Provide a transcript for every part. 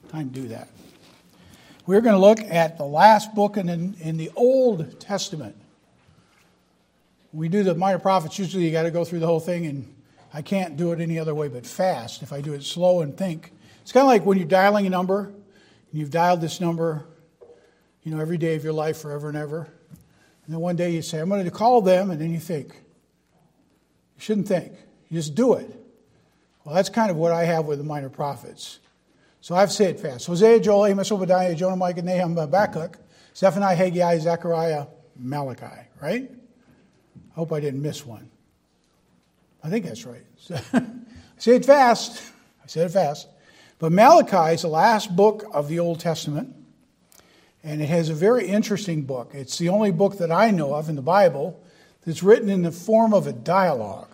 Time to do that. We're going to look at the last book in the Old Testament. We do the minor prophets. Usually you got to go through the whole thing, and I can't do it any other way but fast if I do it slow and think. It's kind of like when you're dialing a number, and you've dialed this number, every day of your life, forever and ever. And then one day you say, I'm going to call them, and then you think. You shouldn't think. You just do it. Well, that's kind of what I have with the minor prophets. So I've said it fast. Hosea, Joel, Amos, Obadiah, Jonah, Micah, Nahum, Habakkuk, Zephaniah, Haggai, Zechariah, Malachi, right? I hope I didn't miss one. I think that's right. I say it fast. I said it fast. But Malachi is the last book of the Old Testament. And it has a very interesting book. It's the only book that I know of in the Bible that's written in the form of a dialogue.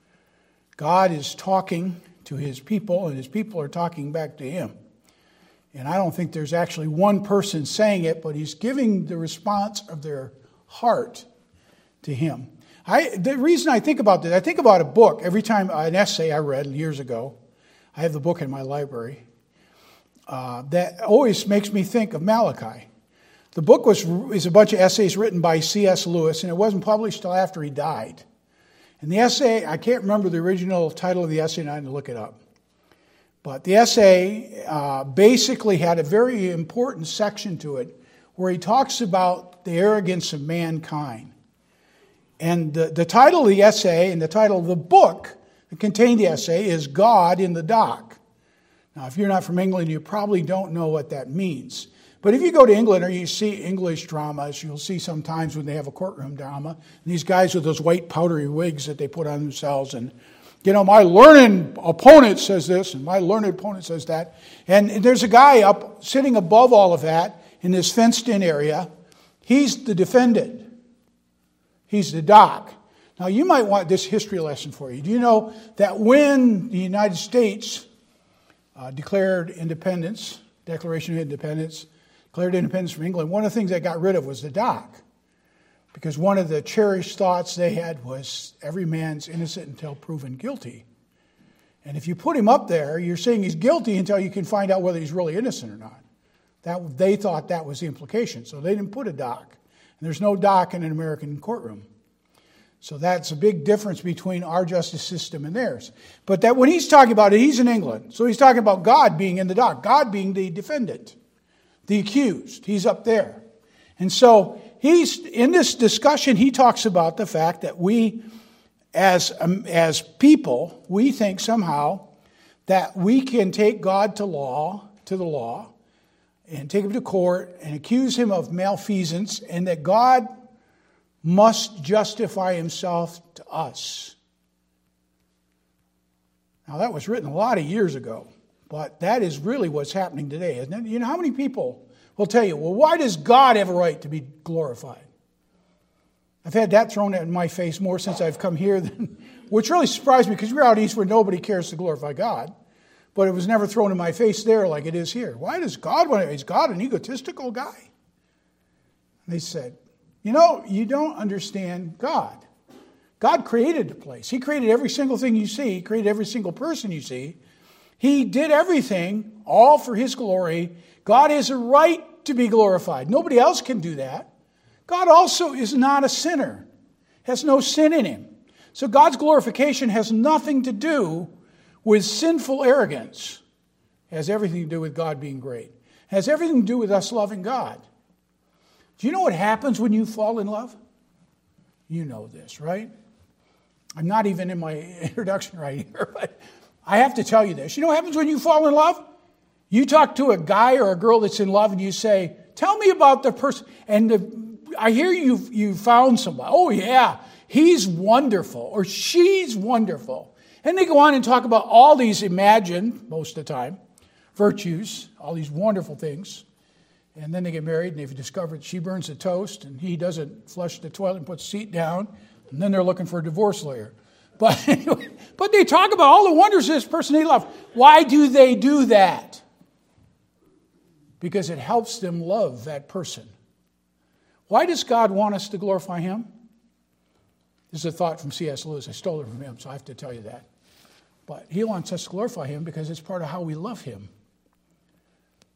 God is talking to his people, and his people are talking back to him. And I don't think there's actually one person saying it, but he's giving the response of their heart to him. The reason I think about this, I think about a book every time, an essay I read years ago. I have the book in my library. That always makes me think of Malachi. The book is a bunch of essays written by C.S. Lewis, and it wasn't published till after he died. And the essay, I can't remember the original title of the essay, and I had to look it up. But the essay basically had a very important section to it where he talks about the arrogance of mankind. And the title of the essay and the title of the book that contained the essay is God in the Dock. Now, if you're not from England, you probably don't know what that means. But if you go to England or you see English dramas, you'll see sometimes when they have a courtroom drama, and these guys with those white powdery wigs that they put on themselves, and, my learned opponent says this, and my learned opponent says that. And there's a guy up sitting above all of that in this fenced-in area. He's the defendant. He's the dock. Now, you might want this history lesson for you. Do you know that when the United States declared independence, Declaration of Independence, declared independence from England, one of the things they got rid of was the dock. Because one of the cherished thoughts they had was every man's innocent until proven guilty. And if you put him up there, you're saying he's guilty until you can find out whether he's really innocent or not. They thought that was the implication. So they didn't put a dock. And there's no dock in an American courtroom. So that's a big difference between our justice system and theirs. But that when he's talking about it, he's in England. So he's talking about God being in the dock, God being the defendant, the accused. He's up there. And so he's in this discussion, he talks about the fact that we as people, we think somehow that we can take God to the law, and take him to court and accuse him of malfeasance, and that God must justify himself to us. Now, that was written a lot of years ago, but that is really what's happening today, isn't it? How many people will tell you, well, why does God have a right to be glorified? I've had that thrown in my face more since I've come here, which really surprised me because we're out east where nobody cares to glorify God. But it was never thrown in my face there like it is here. Why does God want to? Is God an egotistical guy? And they said, you don't understand God. God created the place. He created every single thing you see. He created every single person you see. He did everything, all for his glory. God has a right to be glorified. Nobody else can do that. God also is not a sinner. Has no sin in him. So God's glorification has nothing to do with sinful arrogance. It has everything to do with God being great. It has everything to do with us loving God. Do you know what happens when you fall in love? You know this, right? I'm not even in my introduction right here, but I have to tell you this. You know what happens when you fall in love? You talk to a guy or a girl that's in love and you say, tell me about the person. And I hear you found somebody. Oh, yeah, he's wonderful or she's wonderful. And they go on and talk about all these imagined, most of the time, virtues, all these wonderful things. And then they get married and they've discovered she burns the toast and he doesn't flush the toilet and put the seat down. And then they're looking for a divorce lawyer. But they talk about all the wonders of this person they love. Why do they do that? Because it helps them love that person. Why does God want us to glorify him? This is a thought from C.S. Lewis. I stole it from him, so I have to tell you that. But he wants us to glorify him because it's part of how we love him.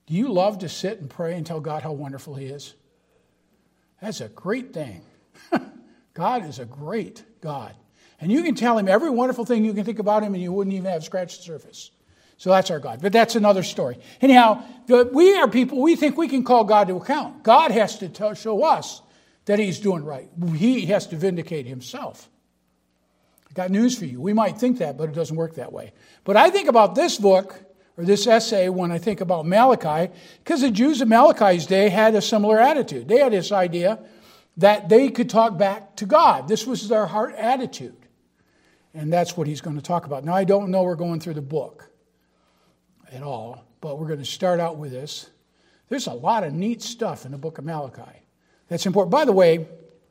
Do you love to sit and pray and tell God how wonderful He is? That's a great thing. God is a great God. And you can tell Him every wonderful thing you can think about Him and you wouldn't even have scratched the surface. So that's our God. But that's another story. Anyhow, we are people, we think we can call God to account. God has to show us that He's doing right. He has to vindicate Himself. I got news for you. We might think that, but it doesn't work that way. But I think about this book, or this essay, when I think about Malachi, because the Jews of Malachi's day had a similar attitude. They had this idea that they could talk back to God. This was their heart attitude. And that's what he's going to talk about. Now, I don't know we're going through the book at all, but we're going to start out with this. There's a lot of neat stuff in the book of Malachi. That's important. By the way,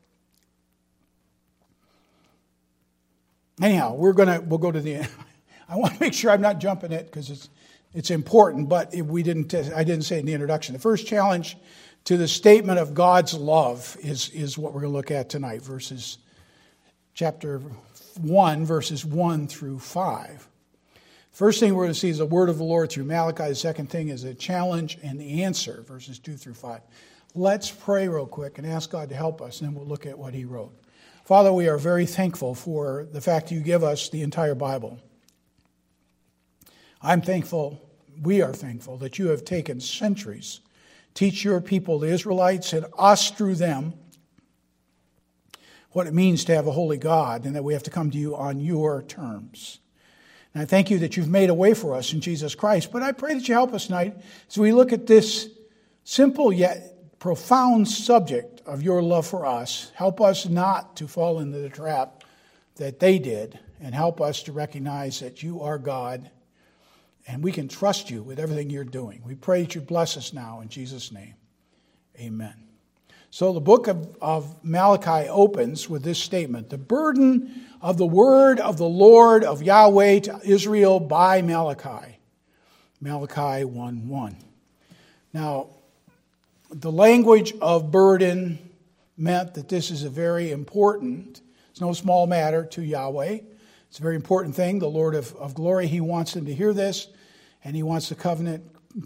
anyhow, we'll go to the end. I want to make sure I'm not jumping it because it's important, but I didn't say it in the introduction. The first challenge to the statement of God's love is what we're going to look at tonight, chapter 1, verses 1 through 5. First thing we're going to see is the word of the Lord through Malachi. The second thing is a challenge and the answer, verses 2 through 5. Let's pray real quick and ask God to help us, and then we'll look at what he wrote. Father, we are very thankful for the fact you give us the entire Bible. We are thankful that you have taken centuries, teach your people, the Israelites, and us through them, what it means to have a holy God, and that we have to come to you on your terms. And I thank you that you've made a way for us in Jesus Christ. But I pray that you help us tonight as we look at this simple yet profound subject of your love for us. Help us not to fall into the trap that they did, and help us to recognize that you are God, and we can trust you with everything you're doing. We pray that you bless us now in Jesus' name. Amen. So the book of Malachi opens with this statement: the burden of the word of the Lord of Yahweh to Israel by Malachi. Malachi 1:1. Now, the language of burden meant that this is a very important, it's no small matter to Yahweh. It's a very important thing. The Lord of glory, he wants them to hear this, and he wants the covenant.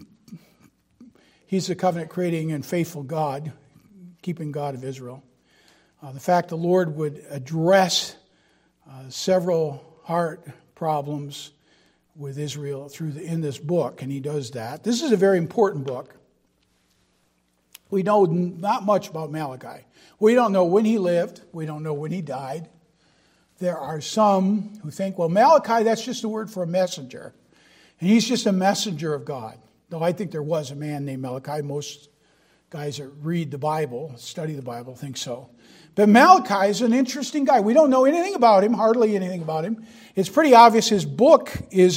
He's the covenant creating and faithful God, keeping God of Israel. The fact the Lord would address several heart problems with Israel in this book, and he does that. This is a very important book. We know not much about Malachi. We don't know when he lived. We don't know when he died. There are some who think, well, Malachi, that's just a word for a messenger. And he's just a messenger of God. Though I think there was a man named Malachi. Most guys that read the Bible, study the Bible, think so. But Malachi is an interesting guy. We don't know anything about him, hardly anything about him. It's pretty obvious his book is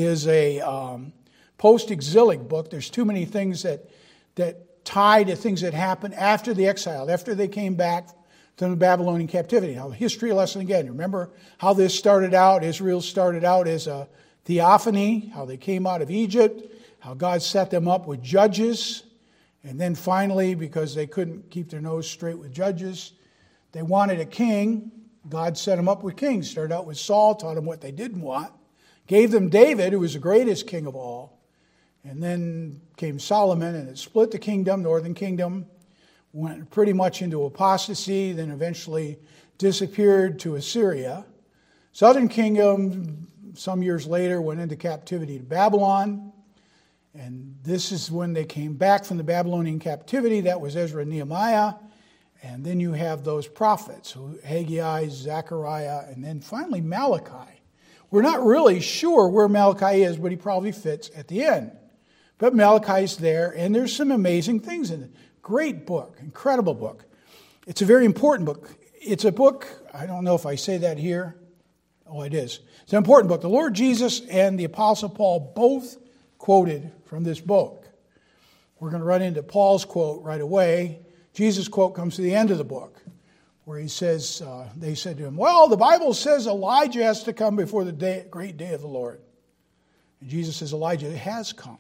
a post-exilic book. There's too many things that tie to things that happened after the exile, after they came back from the Babylonian captivity. Now, history lesson again. Remember how this started out? Israel started out as a theophany, how they came out of Egypt, how God set them up with judges. And then finally, because they couldn't keep their nose straight with judges, they wanted a king. God set them up with kings. Started out with Saul, taught them what they didn't want. Gave them David, who was the greatest king of all. And then came Solomon, and it split the kingdom. Northern kingdom went pretty much into apostasy, then eventually disappeared to Assyria. Southern kingdom, some years later, went into captivity to Babylon. And this is when they came back from the Babylonian captivity. That was Ezra and Nehemiah. And then you have those prophets, Haggai, Zechariah, and then finally Malachi. We're not really sure where Malachi is, but he probably fits at the end. But Malachi's there, and there's some amazing things in it. Great book, incredible book. It's a very important book. It's a book, I don't know if I say that here. Oh, it is. It's an important book. The Lord Jesus and the Apostle Paul both quoted from this book. We're going to run into Paul's quote right away. Jesus' quote comes to the end of the book, where he says, they said to him, well, the Bible says Elijah has to come before the great day of the Lord. And Jesus says Elijah has come.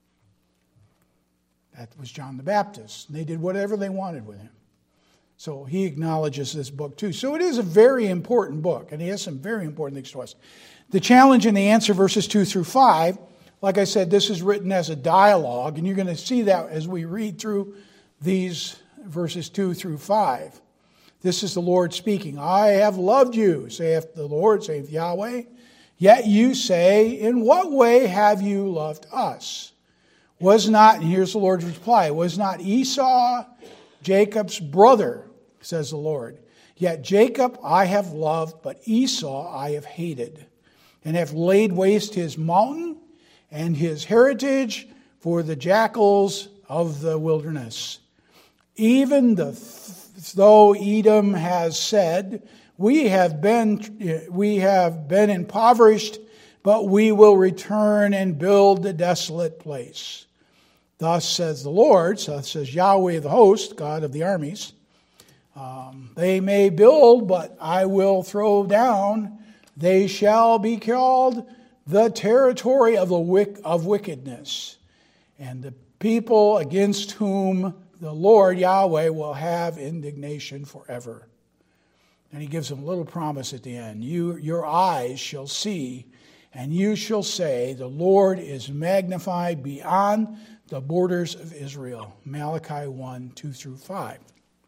That was John the Baptist. And they did whatever they wanted with him. So he acknowledges this book too. So it is a very important book, and he has some very important things to us. The challenge and the answer, verses 2 through 5, like I said, this is written as a dialogue, and you're going to see that as we read through these verses 2 through 5. This is the Lord speaking. I have loved you, saith the Lord, saith Yahweh. Yet you say, in what way have you loved us? Was not, and here's the Lord's reply, was not Esau Jacob's brother, says the Lord. Yet Jacob I have loved, but Esau I have hated, and have laid waste his mountain and his heritage for the jackals of the wilderness. Even though Edom has said, we have been impoverished, but we will return and build the desolate place. Thus says the Lord, thus says Yahweh of the host, God of the armies, they may build, but I will throw down. They shall be called the territory of wickedness, and the people against whom the Lord Yahweh will have indignation forever. And he gives them a little promise at the end. Your eyes shall see, and you shall say, the Lord is magnified beyond the borders of Israel. Malachi 1, 2 through 5.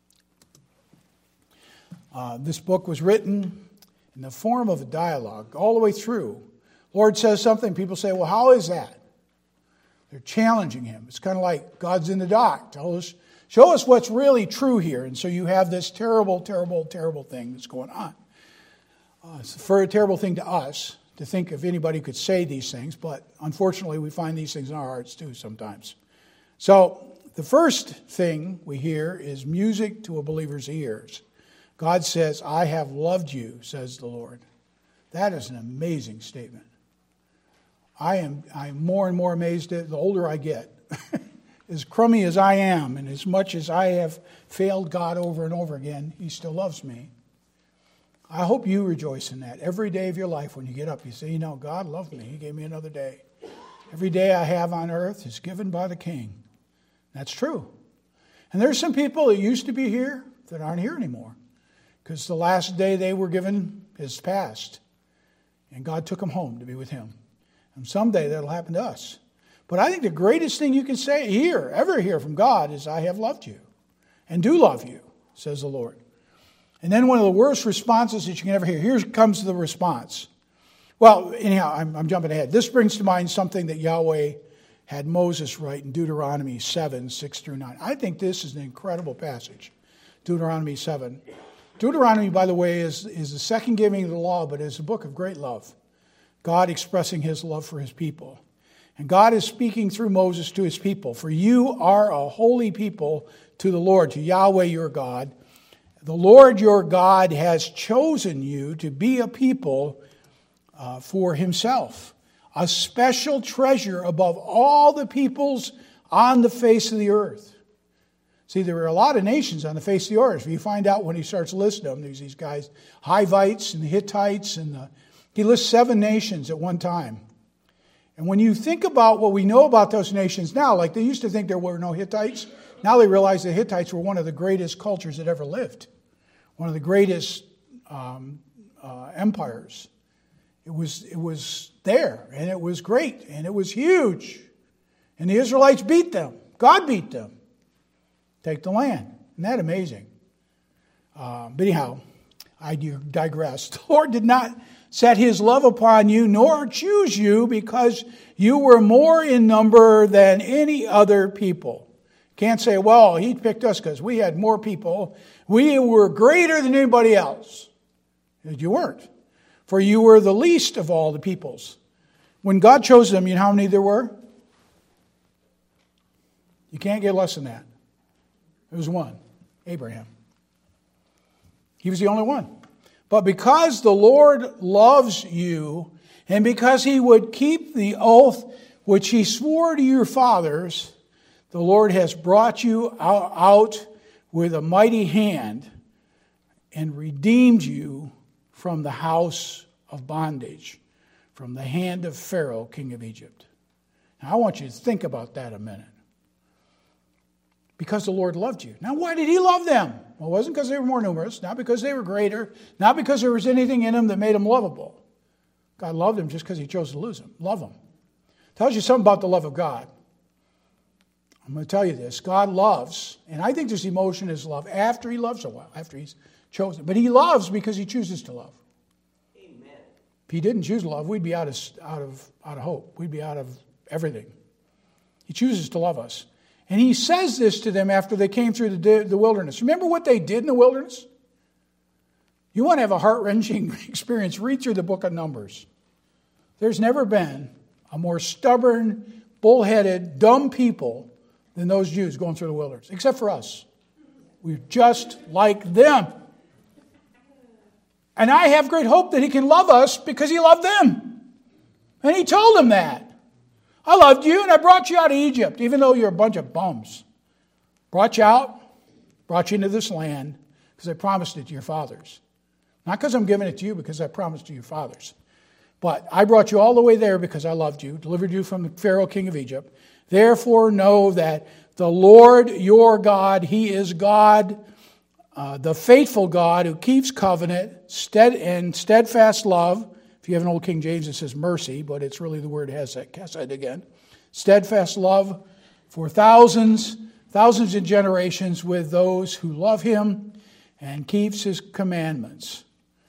This book was written in the form of a dialogue all the way through. Lord says something, people say, well, how is that? They're challenging him. It's kind of like God's in the dock. Show us what's really true here. And so you have this terrible, terrible, terrible thing that's going on. It's a very terrible thing to us to think if anybody could say these things, but unfortunately we find these things in our hearts too sometimes. So the first thing we hear is music to a believer's ears. God says, I have loved you, says the Lord. That is an amazing statement. I'm more and more amazed the older I get. As crummy as I am, and as much as I have failed God over and over again, he still loves me. I hope you rejoice in that. Every day of your life when you get up, you say, God loved me. He gave me another day. Every day I have on earth is given by the King. That's true. And there's some people that used to be here that aren't here anymore, because the last day they were given is past. And God took them home to be with him. And someday that'll happen to us. But I think the greatest thing you can say ever hear from God is, I have loved you and do love you, says the Lord. And then one of the worst responses that you can ever hear. Here comes the response. Well, anyhow, I'm jumping ahead. This brings to mind something that Yahweh had Moses write in Deuteronomy 7, 6 through 9. I think this is an incredible passage. Deuteronomy 7. Deuteronomy, by the way, is the second giving of the law, but it's a book of great love. God expressing his love for his people. And God is speaking through Moses to his people. For you are a holy people to the Lord, to Yahweh your God. The Lord your God has chosen you to be a people for himself, a special treasure above all the peoples on the face of the earth. See, there are a lot of nations on the face of the earth. You find out when he starts listing them, there's these guys, Hivites and the Hittites, and he lists 7 nations at one time. And when you think about what we know about those nations now, like they used to think there were no Hittites, now they realize the Hittites were one of the greatest cultures that ever lived, one of the greatest empires. It was there, and it was great, and it was huge. And the Israelites beat them. God beat them. Take the land. Isn't that amazing? But anyhow, I digress. The Lord did not set his love upon you, nor choose you, because you were more in number than any other people. Can't say, well, he picked us because we had more people. We were greater than anybody else. You weren't. For you were the least of all the peoples. When God chose them, you know how many there were? You can't get less than that. There was one, Abraham. He was the only one. But because the Lord loves you, and because he would keep the oath which he swore to your fathers, the Lord has brought you out with a mighty hand and redeemed you from the house of bondage, from the hand of Pharaoh, king of Egypt. Now, I want you to think about that a minute. Because the Lord loved you. Now, why did he love them? Well, it wasn't because they were more numerous, not because they were greater, not because there was anything in them that made them lovable. God loved them just because he chose to love them. Tells you something about the love of God. I'm going to tell you this. God loves, and I think this emotion is love after he loves a while, after he's chosen. But he loves because he chooses to love. Amen. If he didn't choose love, we'd be out of hope. We'd be out of everything. He chooses to love us. And he says this to them after they came through the wilderness. Remember what they did in the wilderness? You want to have a heart-wrenching experience, read through the book of Numbers. There's never been a more stubborn, bullheaded, dumb people than those Jews going through the wilderness, except for us. We're just like them. And I have great hope that he can love us because he loved them. And he told them that. I loved you and I brought you out of Egypt, even though you're a bunch of bums. Brought you out, brought you into this land because I promised it to your fathers. Not because I'm giving it to you, because I promised to your fathers. But I brought you all the way there because I loved you, delivered you from the Pharaoh king of Egypt. Therefore know that the Lord your God, he is God, the faithful God who keeps covenant and steadfast love. If you have an old King James, it says mercy, but it's really the word hesed again. Steadfast love for thousands of generations with those who love him and keeps his commandments.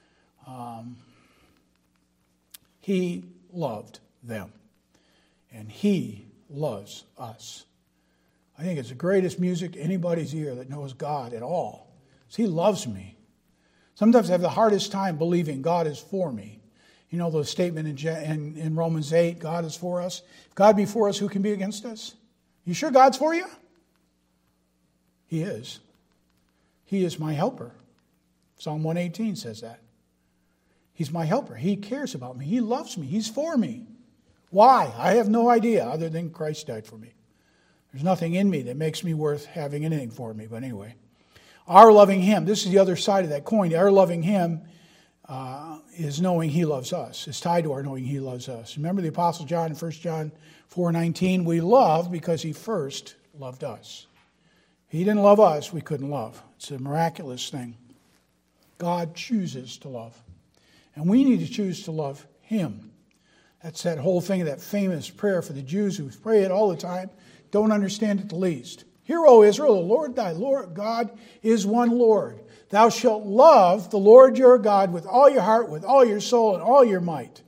He loved them, and he loves us. I think it's the greatest music to anybody's ear that knows God at all. He loves me. Sometimes I have the hardest time believing God is for me. You know the statement in Romans 8, God is for us. If God be for us, who can be against us? You sure God's for you? He is. He is my helper. Psalm 118 says that. He's my helper. He cares about me. He loves me. He's for me. Why? I have no idea other than Christ died for me. There's nothing in me that makes me worth having anything for me. But anyway, our loving him, this is the other side of that coin. Our loving him is knowing he loves us. It's tied to our knowing he loves us. Remember the Apostle John in 1 John 4:19, we love because he first loved us. If he didn't love us, we couldn't love. It's a miraculous thing. God chooses to love. And we need to choose to love him. That's that whole thing of that famous prayer for the Jews who pray it all the time, don't understand it the least. Hear, O Israel, the Lord thy Lord God is one Lord. Thou shalt love the Lord your God with all your heart, with all your soul, and all your might.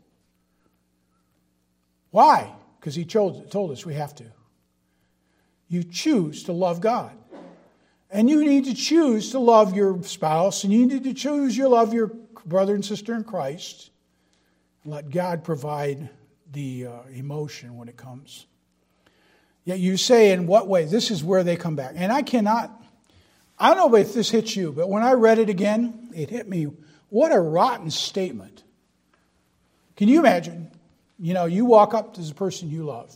Why? Because he told us we have to. You choose to love God. And you need to choose to love your spouse, and you need to choose to love your brother and sister in Christ. Let God provide the emotion when it comes. Yet you say, in what way? This is where they come back. And I don't know if this hits you, but when I read it again, it hit me. What a rotten statement. Can you imagine? You know, you walk up to the person you love.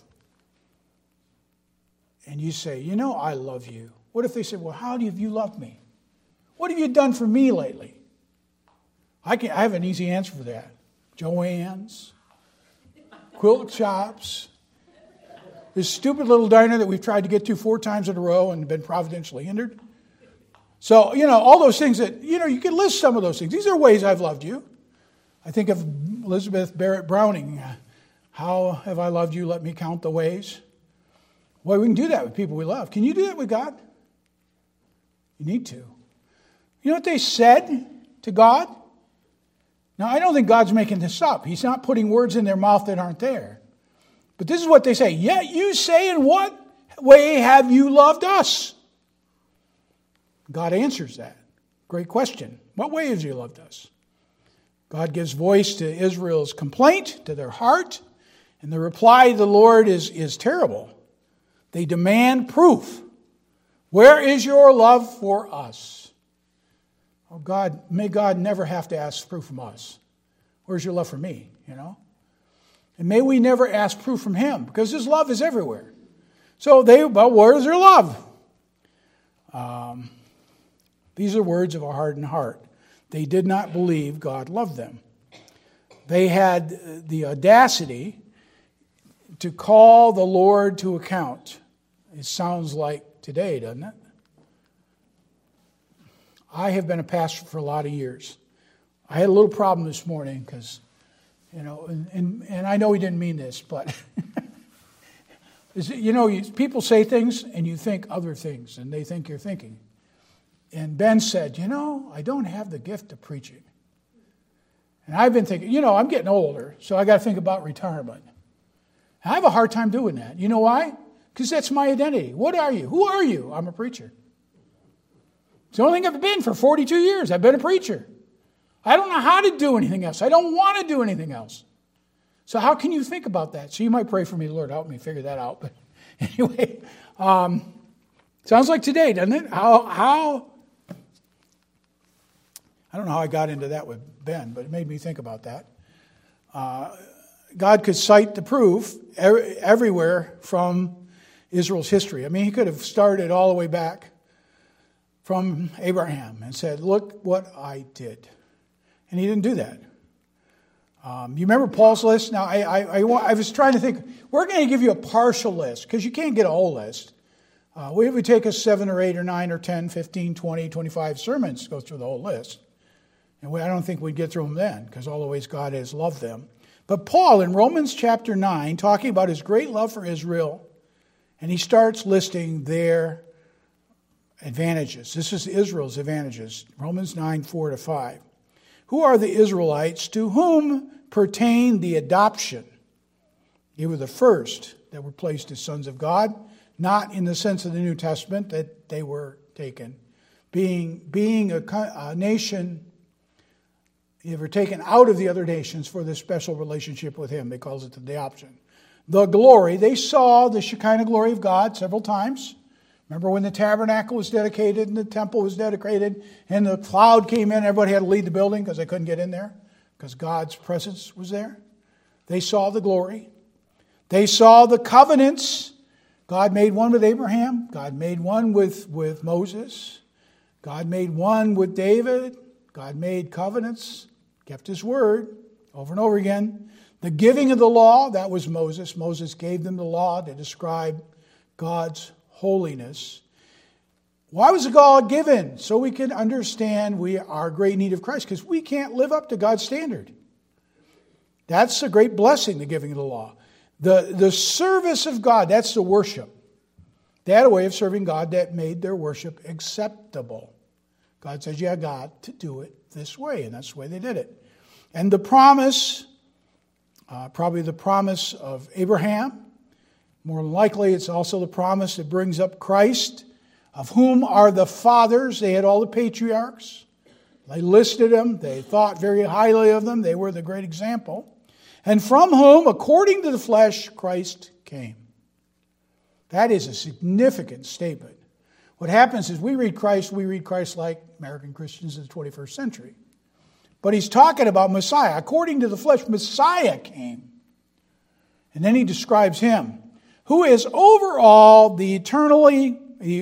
And you say, you know, I love you. What if they said, well, how have you loved me? What have you done for me lately? I have an easy answer for that. Joann's, quilt shops, this stupid little diner that we've tried to get to 4 times in a row and been providentially hindered. So, you know, all those things that, you know, you can list some of those things. These are ways I've loved you. I think of Elizabeth Barrett Browning. How have I loved you? Let me count the ways. Well, we can do that with people we love. Can you do that with God? You need to. You know what they said to God? Now, I don't think God's making this up. He's not putting words in their mouth that aren't there. But this is what they say. Yet you say, in what way have you loved us? God answers that. Great question. What way have you loved us? God gives voice to Israel's complaint, to their heart. And the reply of the Lord is terrible. They demand proof. Where is your love for us? Oh God, may God never have to ask proof from us. Where's your love for me, you know? And may we never ask proof from him, because his love is everywhere. So where's their love? These are words of a hardened heart. They did not believe God loved them. They had the audacity to call the Lord to account. It sounds like today, doesn't it? I have been a pastor for a lot of years. I had a little problem this morning because, you know, and I know he didn't mean this, but People say things and you think other things, and they think you're thinking. And Ben said, I don't have the gift of preaching. And I've been thinking, I'm getting older, so I got to think about retirement. And I have a hard time doing that. You know why? Because that's my identity. What are you? Who are you? I'm a preacher. It's the only thing I've been for 42 years. I've been a preacher. I don't know how to do anything else. I don't want to do anything else. So how can you think about that? So you might pray for me, Lord, help me figure that out. But anyway, sounds like today, doesn't it? How I don't know how I got into that with Ben, but it made me think about that. God could cite the proof everywhere from Israel's history. I mean, he could have started all the way back from Abraham and said, look what I did. And he didn't do that. You remember Paul's list? Now, I was trying to think. We're going to give you a partial list because you can't get a whole list. It would take us 7 or 8 or 9 or 10, 15, 20, 25 sermons to go through the whole list. And I don't think we'd get through them then because all the ways God has loved them. But Paul in Romans chapter 9, talking about his great love for Israel, and he starts listing their advantages. This is Israel's advantages. Romans 9, 4-5. Who are the Israelites to whom pertain the adoption? They were the first that were placed as sons of God, not in the sense of the New Testament that they were taken. Being a nation, they were taken out of the other nations for this special relationship with him. They calls it the adoption. The glory, they saw the Shekinah glory of God several times. Remember when the tabernacle was dedicated and the temple was dedicated and the cloud came in, everybody had to leave the building because they couldn't get in there because God's presence was there. They saw the glory. They saw the covenants. God made one with Abraham. God made one with Moses. God made one with David. God made covenants, kept his word over and over again. The giving of the law, that was Moses. Moses gave them the law to describe God's holiness. Why was the law given? So we can understand we are in great need of Christ because we can't live up to God's standard. That's a great blessing, the giving of the law. The service of God, that's the worship. They had a way of serving God that made their worship acceptable. God says, you got to do it this way, and that's the way they did it. And the promise, probably the promise of Abraham, more than likely it's also the promise that brings up Christ, of whom are the fathers. They had all the patriarchs. They listed them. They thought very highly of them. They were the great example. And from whom, according to the flesh, Christ came. That is a significant statement. What happens is we read Christ like American Christians in the 21st century. But he's talking about Messiah. According to the flesh, Messiah came. And then he describes him, who is over all the eternally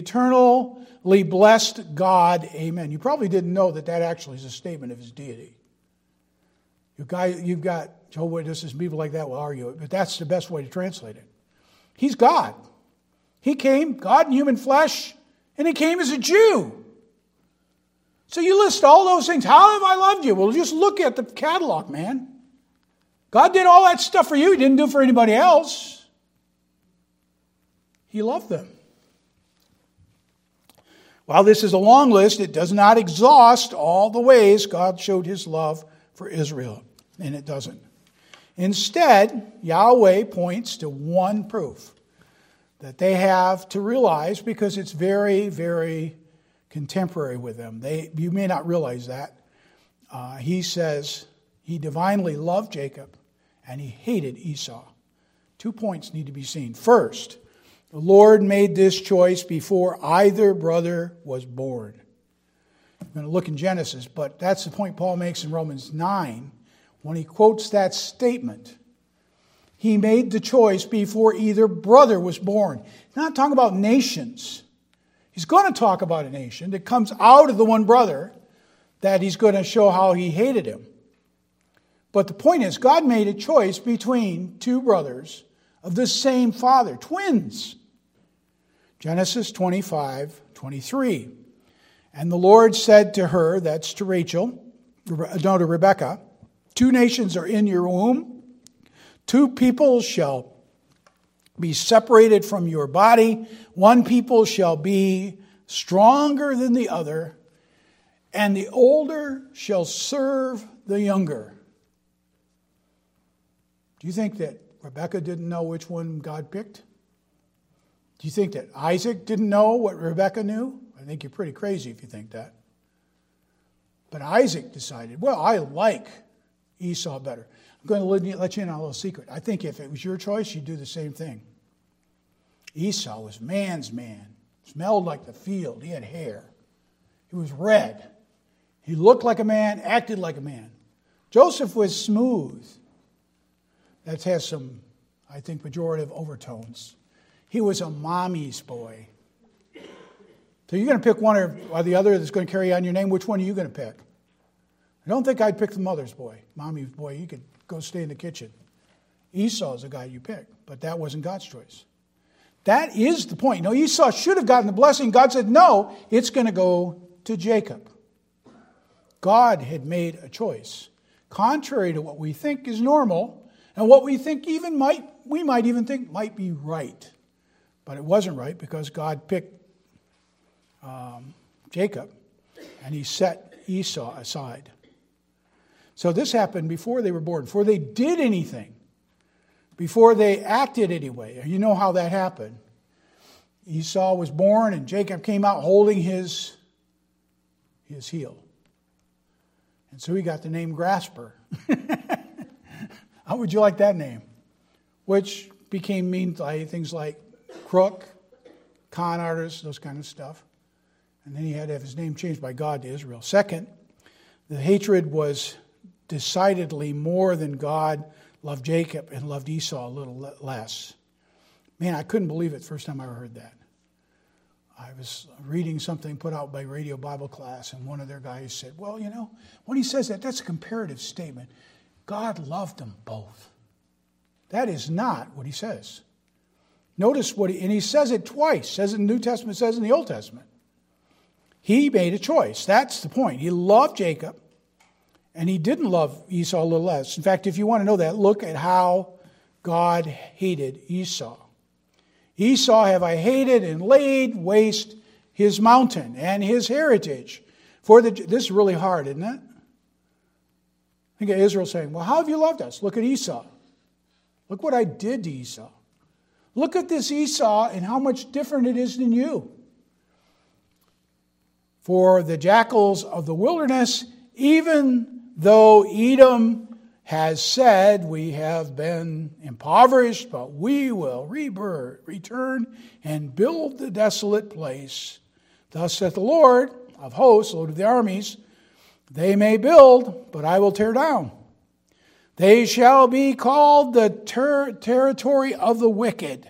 blessed God. Amen. You probably didn't know that actually is a statement of his deity. You've got Jehovah's Witnesses and people like that will argue it, but that's the best way to translate it. He's God. He came, God in human flesh, and he came as a Jew. So you list all those things. How have I loved you? Well, just look at the catalog, man. God did all that stuff for you. He didn't do it for anybody else. He loved them. While this is a long list, it does not exhaust all the ways God showed his love for Israel. And it doesn't. Instead, Yahweh points to one proof that they have to realize because it's very, very contemporary with them. You may not realize that. He says he divinely loved Jacob and he hated Esau. 2 points need to be seen. First, the Lord made this choice before either brother was born. I'm going to look in Genesis, but that's the point Paul makes in Romans 9 when he quotes that statement. He made the choice before either brother was born. He's not talking about nations. He's going to talk about a nation that comes out of the one brother that he's going to show how he hated him. But the point is, God made a choice between two brothers of the same father, twins. Genesis 25:23. And the Lord said to her, that's to Rebekah, 2 nations are in your womb, 2 peoples shall be separated from your body. One people shall be stronger than the other, and the older shall serve the younger. Do you think that Rebekah didn't know which one God picked? Do you think that Isaac didn't know what Rebekah knew? I think you're pretty crazy if you think that. But Isaac decided, well, I like Esau better. I'm going to let you in on a little secret. I think if it was your choice, you'd do the same thing. Esau was man's man. Smelled like the field. He had hair. He was red. He looked like a man, acted like a man. Joseph was smooth. That has some, I think, pejorative overtones. He was a mommy's boy. So you're going to pick one or the other that's going to carry on your name. Which one are you going to pick? I don't think I'd pick the mother's boy. Mommy's boy, you could go stay in the kitchen. Esau's the guy you pick, but that wasn't God's choice. That is the point. No, Esau should have gotten the blessing. God said, no, it's going to go to Jacob. God had made a choice, contrary to what we think is normal, and what we think we might even think might be right. But it wasn't right because God picked Jacob, and he set Esau aside. So this happened before they were born, before they did anything, before they acted anyway. You know how that happened. Esau was born, and Jacob came out holding his heel. And so he got the name Grasper. How would you like that name? Which mean things like crook, con artist, those kind of stuff. And then he had to have his name changed by God to Israel. Second, the hatred was decidedly more than God loved Jacob and loved Esau a little less. Man, I couldn't believe it the first time I heard that. I was reading something put out by Radio Bible Class, and one of their guys said, well, when he says that, that's a comparative statement. God loved them both. That is not what he says. Notice and he says it twice. Says it in the New Testament, says in the Old Testament. He made a choice. That's the point. He loved Jacob, and he didn't love Esau a little less. In fact, if you want to know that, look at how God hated Esau. Esau have I hated and laid waste his mountain and his heritage. This is really hard, isn't it? Think of Israel saying, well, how have you loved us? Look at Esau. Look what I did to Esau. Look at this Esau and how much different it is than you. For the jackals of the wilderness, even though Edom has said, we have been impoverished, but we will return and build the desolate place. Thus saith the Lord of hosts, Lord of the armies, they may build, but I will tear down. They shall be called the territory of the wicked.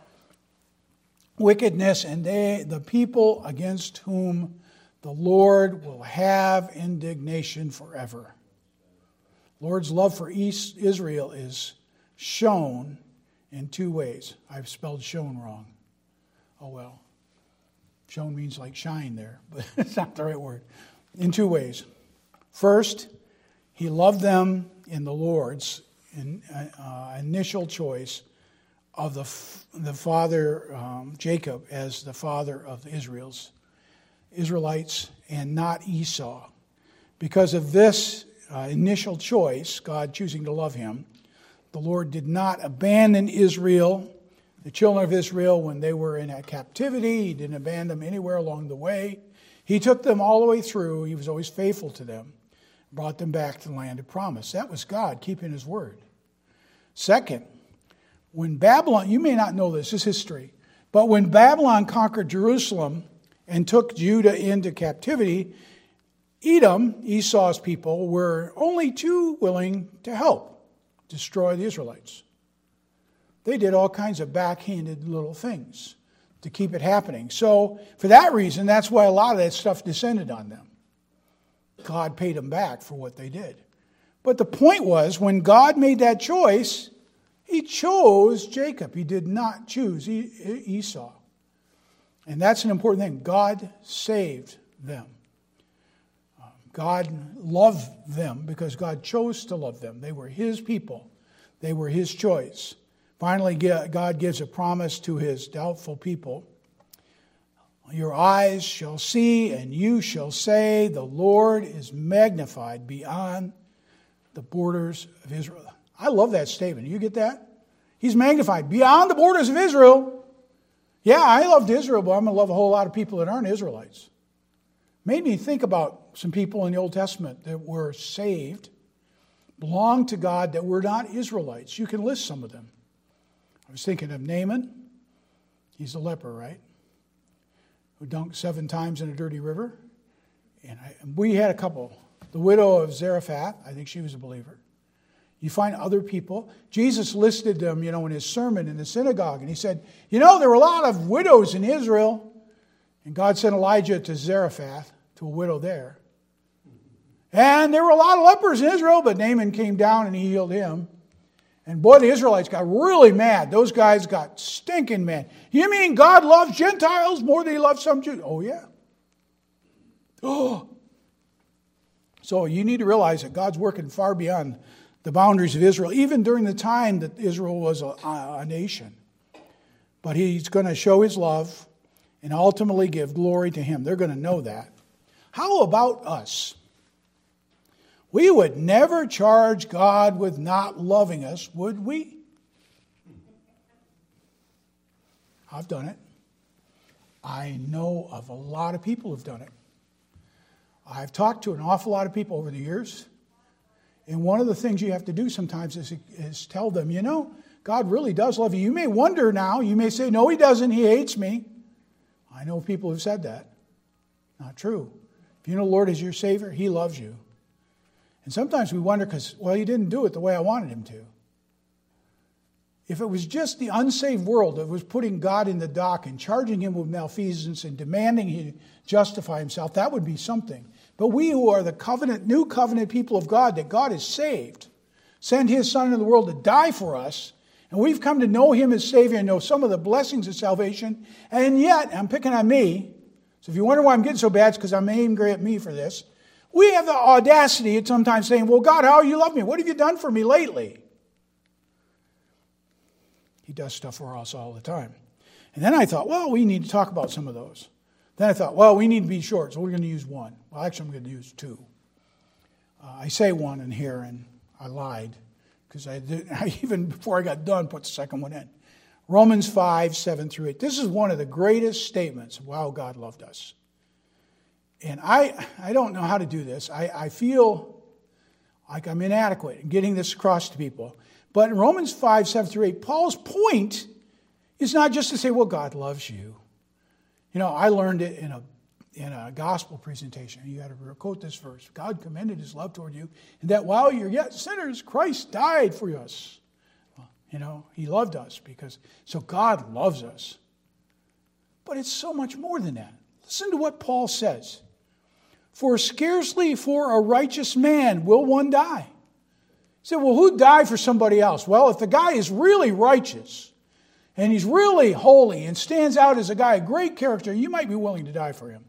Wickedness, and the people against whom the Lord will have indignation forever. Lord's love for Israel is shown in two ways. I've spelled shown wrong. Oh well. Shown means like shine there, but it's not the right word. In two ways. First, he loved them in the Lord's initial choice of the father, Jacob, as the father of the Israelites, and not Esau. Because of this initial choice, God choosing to love him, the Lord did not abandon Israel, the children of Israel, when they were in a captivity. He didn't abandon them anywhere along the way. He took them all the way through. He was always faithful to them, brought them back to the land of promise. That was God keeping his word. Second, when Babylon, you may not know this is history, but when Babylon conquered Jerusalem and took Judah into captivity, Edom, Esau's people, were only too willing to help destroy the Israelites. They did all kinds of backhanded little things to keep it happening. So, for that reason, that's why a lot of that stuff descended on them. God paid them back for what they did. But the point was, when God made that choice, he chose Jacob. He did not choose Esau. And that's an important thing. God saved them. God loved them because God chose to love them. They were his people. They were his choice. Finally, God gives a promise to his doubtful people. Your eyes shall see, and you shall say, the Lord is magnified beyond the borders of Israel. I love that statement. You get that? He's magnified beyond the borders of Israel. Yeah, I loved Israel, but I'm going to love a whole lot of people that aren't Israelites. Made me think about some people in the Old Testament that were saved, belonged to God, that were not Israelites. You can list some of them. I was thinking of Naaman. He's a leper, right? Who dunked 7 times in a dirty river. And we had a couple. The widow of Zarephath, I think she was a believer. You find other people. Jesus listed them, in his sermon in the synagogue. And he said, there were a lot of widows in Israel. And God sent Elijah to Zarephath, to a widow there. And there were a lot of lepers in Israel, but Naaman came down and he healed him. And boy, the Israelites got really mad. Those guys got stinking mad. You mean God loves Gentiles more than he loves some Jews? Oh, yeah. Oh. So you need to realize that God's working far beyond the boundaries of Israel, even during the time that Israel was a nation. But he's going to show his love and ultimately give glory to him. They're going to know that. How about us? We would never charge God with not loving us, would we? I've done it. I know of a lot of people who've done it. I've talked to an awful lot of people over the years. And one of the things you have to do sometimes is tell them, God really does love you. You may wonder now. You may say, no, he doesn't. He hates me. I know people who've said that. Not true. If you know the Lord is your Savior, he loves you. And sometimes we wonder because, he didn't do it the way I wanted him to. If it was just the unsaved world that was putting God in the dock and charging him with malfeasance and demanding he justify himself, that would be something. But we who are the new covenant people of God, that God has saved, sent his Son into the world to die for us, and we've come to know him as Savior and know some of the blessings of salvation, and yet, I'm picking on me, so if you wonder why I'm getting so bad, it's because I'm aiming at me for this. We have the audacity at sometimes saying, well, God, how you love me? What have you done for me lately? He does stuff for us all the time. And then I thought, we need to talk about some of those. Then I thought, we need to be short, so we're going to use one. Well, actually, I'm going to use 2. I say one in here, and I lied, because I even before I got done, put the second one in. Romans 5, 7 through 8. This is one of the greatest statements of how God loved us. And I don't know how to do this. I feel like I'm inadequate in getting this across to people. But in Romans 5, 7 through 8, Paul's point is not just to say, God loves you. I learned it in a gospel presentation. You got to quote this verse. God commended his love toward you, and that while you're yet sinners, Christ died for us. He loved us so God loves us. But it's so much more than that. Listen to what Paul says. For scarcely for a righteous man will one die. He said, who'd die for somebody else? Well, if the guy is really righteous and he's really holy and stands out as a guy of great character, you might be willing to die for him.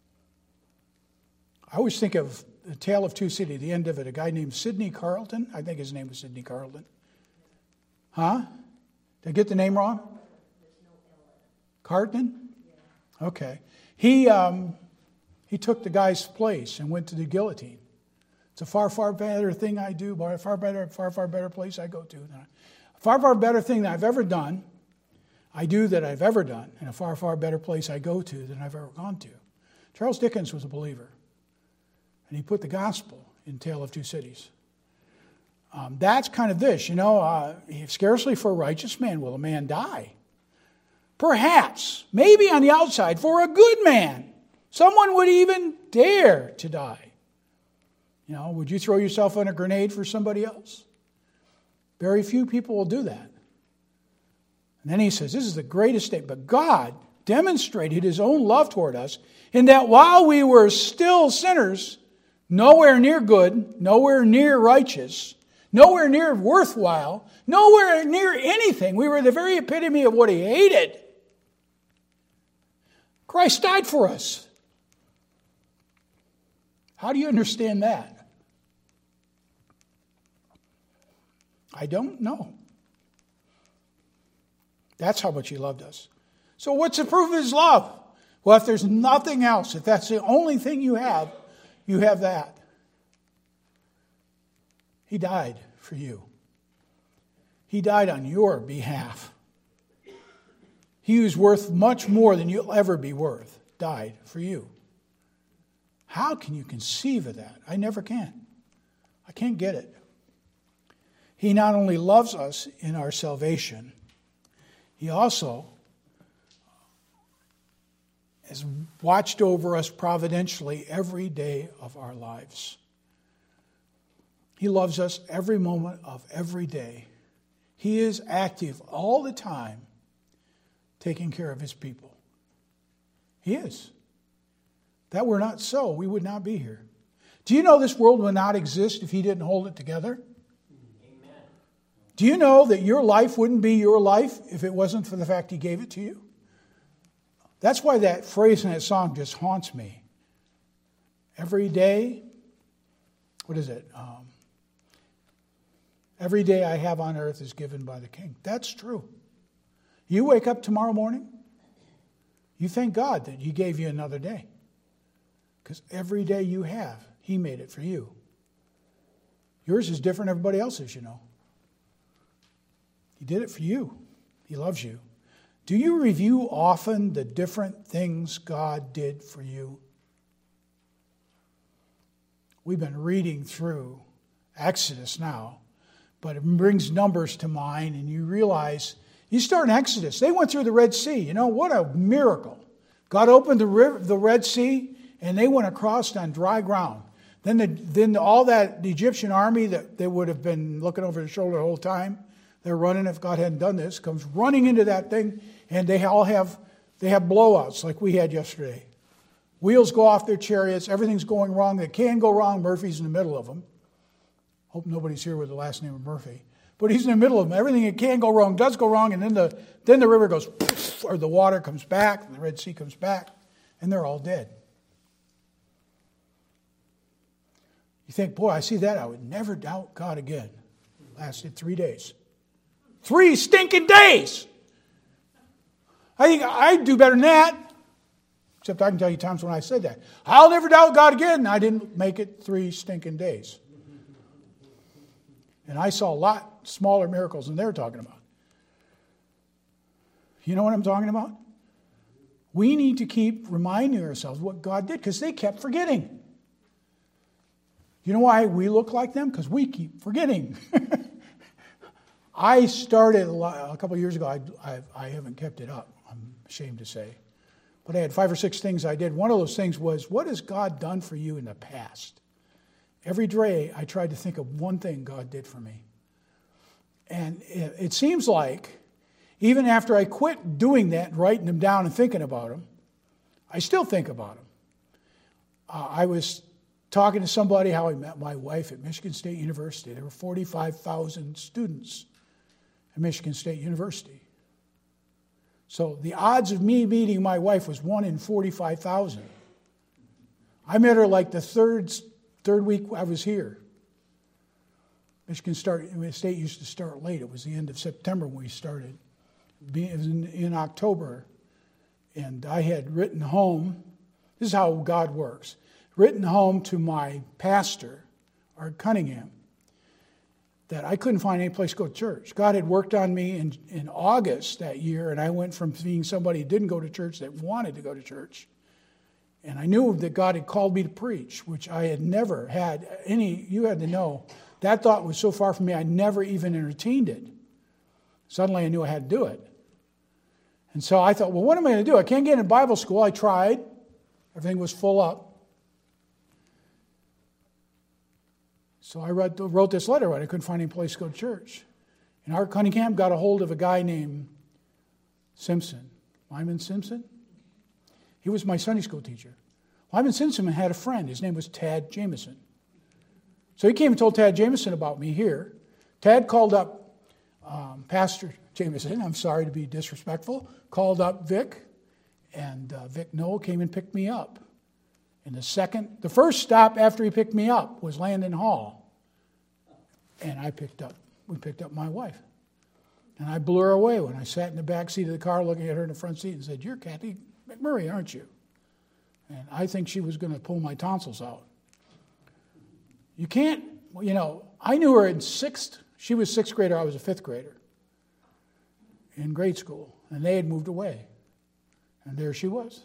I always think of The Tale of Two Cities, the end of it, a guy named Sidney Carleton. I think his name was Sidney Carleton. Huh? Did I get the name wrong? Carleton? Okay. He took the guy's place and went to the guillotine. It's a far, far better thing I do, but a far, far better place I go to. A far, far better thing that I've ever done, that I've ever done, and a far, far better place I go to than I've ever gone to. Charles Dickens was a believer, and he put the gospel in Tale of Two Cities. That's kind of this, scarcely for a righteous man will a man die. Perhaps, maybe on the outside, for a good man, someone would even dare to die. Would you throw yourself on a grenade for somebody else? Very few people will do that. And then he says, this is the greatest statement. But God demonstrated his own love toward us in that while we were still sinners, nowhere near good, nowhere near righteous, nowhere near worthwhile, nowhere near anything. We were the very epitome of what he hated. Christ died for us. How do you understand that? I don't know. That's how much he loved us. So what's the proof of his love? Well, if there's nothing else, if that's the only thing you have that. He died for you. He died on your behalf. He who's worth much more than you'll ever be worth died for you. How can you conceive of that? I never can. I can't get it. He not only loves us in our salvation, he also has watched over us providentially every day of our lives. He loves us every moment of every day. He is active all the time, taking care of his people. He is. That were not so, we would not be here. Do you know this world would not exist if he didn't hold it together? Amen. Do you know that your life wouldn't be your life if it wasn't for the fact he gave it to you? That's why that phrase in that song just haunts me. Every day, what is it? Every day I have on earth is given by the King. That's true. You wake up tomorrow morning, you thank God that he gave you another day. Because every day you have, he made it for you. Yours is different than everybody else's, you know. He did it for you. He loves you. Do you review often the different things God did for you? We've been reading through Exodus now, but it brings Numbers to mind, and you realize, you start in Exodus. They went through the Red Sea. You know, what a miracle. God opened the Red Sea, and they went across on dry ground. Then all that the Egyptian army that they would have been looking over their shoulder the whole time, they're running if God hadn't done this, comes running into that thing, and they have blowouts like we had yesterday. Wheels go off their chariots, everything's going wrong that can go wrong. Murphy's in the middle of them. Hope nobody's here with the last name of Murphy. But he's in the middle of them. Everything that can go wrong does go wrong, and then the river goes, or the water comes back, and the Red Sea comes back, and they're all dead. You think, boy, I see that. I would never doubt God again. Lasted 3 days. 3 stinking days! I think I'd do better than that. Except I can tell you times when I said that. I'll never doubt God again. I didn't make it 3 stinking days. And I saw a lot smaller miracles than they're talking about. You know what I'm talking about? We need to keep reminding ourselves what God did, because they kept forgetting. You know why we look like them? Because we keep forgetting. I started a couple of years ago. I haven't kept it up, I'm ashamed to say. But I had 5 or 6 things I did. One of those things was, what has God done for you in the past? Every day I tried to think of one thing God did for me. And it seems like, even after I quit doing that, writing them down and thinking about them, I still think about them. I was talking to somebody how I met my wife at Michigan State University. There were 45,000 students at Michigan State University. So the odds of me meeting my wife was 1 in 45,000. I met her like the third week I was here. Michigan State used to start late. It was the end of September when we started. It was in October. And I had written home. This is how God works. Written home to my pastor, Art Cunningham, that I couldn't find any place to go to church. God had worked on me in August that year, and I went from being somebody who didn't go to church that wanted to go to church. And I knew that God had called me to preach, which I had never had any, you had to know, that thought was so far from me, I never even entertained it. Suddenly I knew I had to do it. And so I thought, well, what am I going to do? I can't get into Bible school. I tried. Everything was full up. So I wrote this letter when I couldn't find any place to go to church. And Art Cunningham got a hold of a guy named Simpson. Lyman Simpson? He was my Sunday school teacher. Lyman Simpson had a friend. His name was Tad Jameson. So he came and told Tad Jameson about me here. Tad called up Pastor Jameson. I'm sorry to be disrespectful. Called up Vic. And Vic Noel came and picked me up. And the first stop after he picked me up was Landon Hall. And we picked up my wife. And I blew her away when I sat in the back seat of the car looking at her in the front seat and said, "You're Kathy McMurray, aren't you?" And I think she was going to pull my tonsils out. You can't, I knew her in sixth. She was sixth grader, I was a fifth grader in grade school. And they had moved away. And there she was.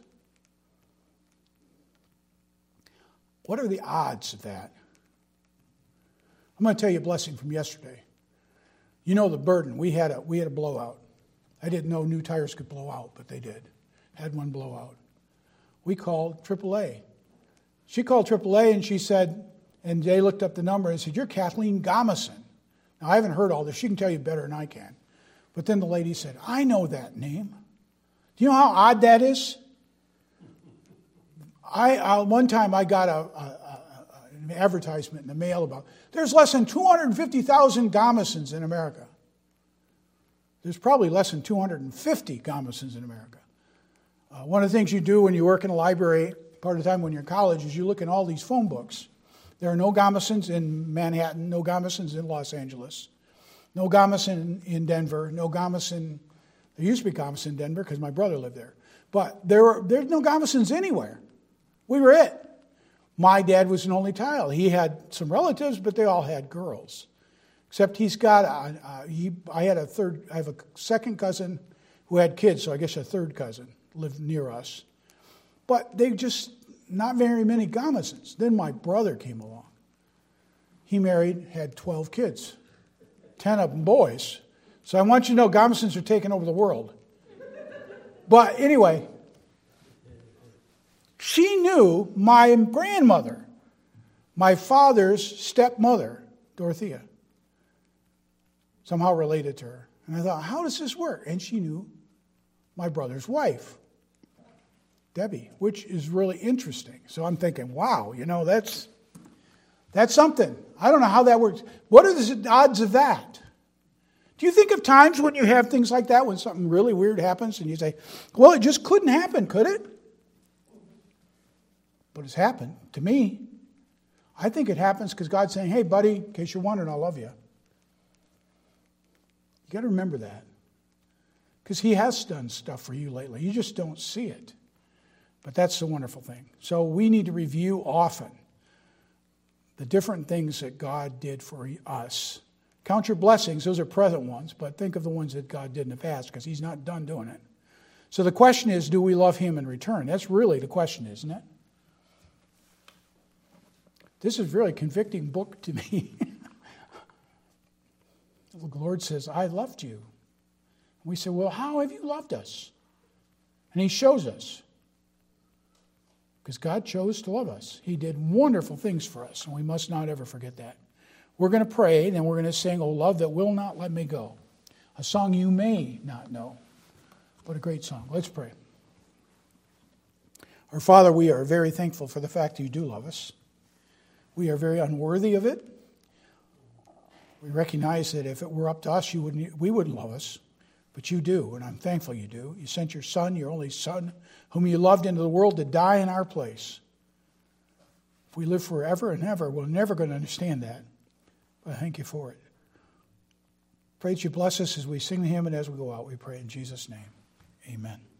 What are the odds of that? I'm going to tell you a blessing from yesterday. You know the burden. We had a blowout. I didn't know new tires could blow out, but they did. Had one blowout. We called AAA. She called AAA and she said, and they looked up the number and said, "You're Kathleen Gomison." Now, I haven't heard all this. She can tell you better than I can. But then the lady said, "I know that name." Do you know how odd that is? One time I got an advertisement in the mail about, there's less than 250,000 Gomisons in America. There's probably less than 250 Gomisons in America. One of the things you do when you work in a library, part of the time when you're in college, is you look in all these phone books. There are no Gomisons in Manhattan, no Gomisons in Los Angeles, no Gomison in Denver, no Gomison. There used to be Gomison in Denver because my brother lived there. But there's no Gomisons anywhere. We were it. My dad was an only child. He had some relatives, but they all had girls. Except he's got, I have a second cousin who had kids, so I guess a third cousin lived near us. But they just, not very many Gomisons. Then my brother came along. He married, had 12 kids, 10 of them boys. So I want you to know Gomisons are taking over the world. But anyway, she knew my grandmother, my father's stepmother, Dorothea, somehow related to her. And I thought, how does this work? And she knew my brother's wife, Debbie, which is really interesting. So I'm thinking, wow, that's something. I don't know how that works. What are the odds of that? Do you think of times when you have things like that, when something really weird happens and you say, well, it just couldn't happen, could it? But it's happened to me. I think it happens because God's saying, hey, buddy, in case you're wondering, I love you. You got to remember that. Because he has done stuff for you lately. You just don't see it. But that's the wonderful thing. So we need to review often the different things that God did for us. Count your blessings. Those are present ones. But think of the ones that God did in the past because he's not done doing it. So the question is, do we love him in return? That's really the question, isn't it? This is really a convicting book to me. The Lord says, I loved you. We say, well, how have you loved us? And he shows us. Because God chose to love us. He did wonderful things for us, and we must not ever forget that. We're going to pray, and then we're going to sing, "O Love That Will Not Let Me Go," a song you may not know, but a great song. Let's pray. Our Father, we are very thankful for the fact that you do love us. We are very unworthy of it. We recognize that if it were up to us, we wouldn't love us. But you do, and I'm thankful you do. You sent your Son, your only Son, whom you loved into the world to die in our place. If we live forever and ever, we're never going to understand that. But I thank you for it. Pray that you bless us as we sing the hymn and as we go out. We pray in Jesus' name. Amen.